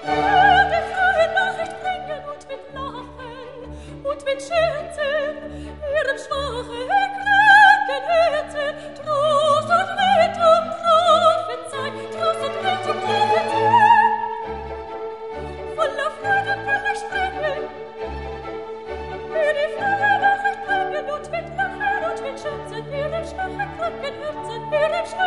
werde frohe Nachricht bringen und mit Lachen und mit Scherzen ihrem schwachen, kranken Herzen Trost und Rettung prophezei, Trost und Rettung prophezei. Voller Freude kann ich springen, mir die frohe Nachricht bringen und mit Lachen und mit Scherzen ihrem schwachen, kranken Herzen, ihrem schwachen